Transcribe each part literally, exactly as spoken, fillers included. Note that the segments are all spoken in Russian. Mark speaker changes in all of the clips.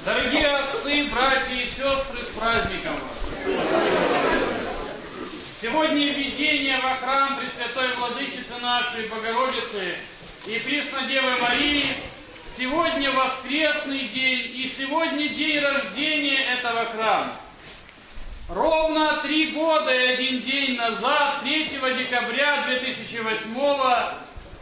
Speaker 1: Дорогие отцы, братья и сестры, с праздником вас! Сегодня введение во храм Пресвятой Владычицы нашей Богородицы и Преснодевы Марии. Сегодня воскресный день и сегодня день рождения этого храма. Ровно три года и один день назад, третьего декабря две тысячи восьмого,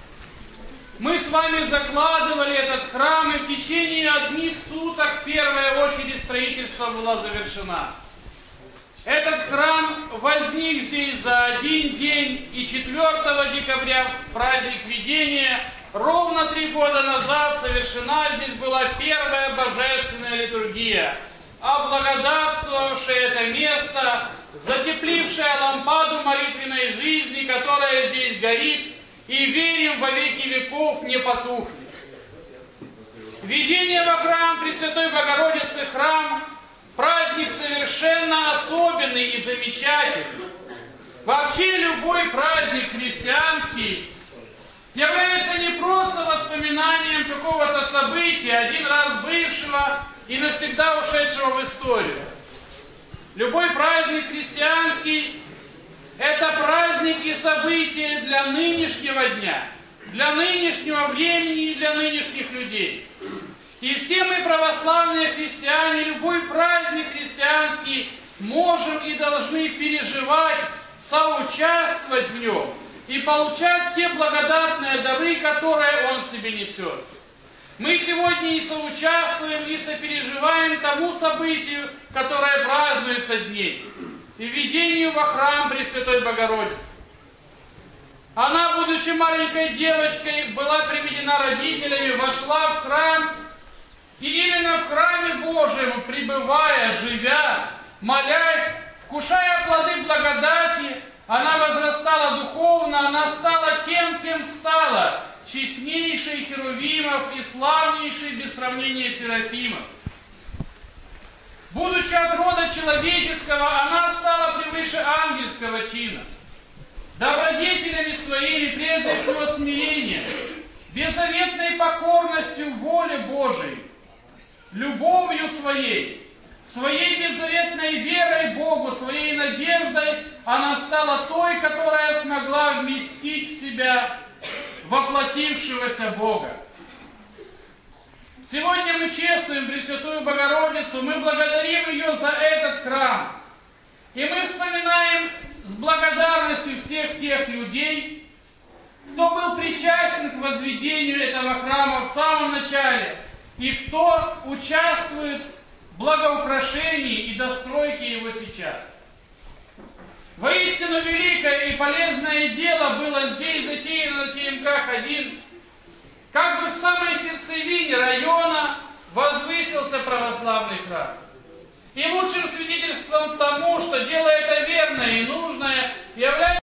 Speaker 1: мы с вами закладывали этот храм, и в течение одних суток первая очередь строительства была завершена. Этот храм возник здесь за один день, и четвёртого декабря, в праздник Введения, ровно три года назад совершена здесь была первая божественная литургия, облагодатствовавшая это место, затеплившая лампаду молитвенной жизни, которая здесь горит, и верим во веки веков не потухнет. Введение во храм Пресвятой Богородицы, храм, праздник совершенно особенный и замечательный. Вообще любой праздник христианский является не просто воспоминанием какого-то события, один раз бывшего и навсегда ушедшего в историю. Любой праздник христианский – это праздник и событие для нынешнего дня, для нынешнего времени и для нынешних людей. И все мы, православные христиане, любой праздник христианский можем и должны переживать, соучаствовать в нем и получать те благодатные дары, которые он в себе несет. Мы сегодня и соучаствуем, и сопереживаем тому событию, которое празднуется дней, и введению во храм Пресвятой Богородицы. Она, будучи маленькой девочкой, была приведена родителями, вошла в храм, и именно в храме Божьем, пребывая, живя, молясь, вкушая плоды благодати, она возрастала духовно, она стала тем, кем стала, честнейшей херувимов и славнейшей без сравнения серафимов. Будучи от рода человеческого, она стала превыше ангельского чина. Добродетелями своими, прежде всего смирением, беззаветной покорностью воле Божией, любовью своей, своей беззаветной верой Богу, своей надеждой, она стала той, которая смогла вместить в себя воплотившегося Бога. Сегодня мы чествуем Пресвятую Богородицу, мы благодарим ее за этот храм. И мы вспоминаем с благодарностью всех тех людей, кто был причастен к возведению этого храма в самом начале, и кто участвует в благоукрашении и достройке его сейчас. Воистину великое и полезное дело было здесь затеяно на ТМК один. Как бы в самой сердцевине района возвысился православный храм. И лучшим свидетельством тому, что дело это верное и нужное, является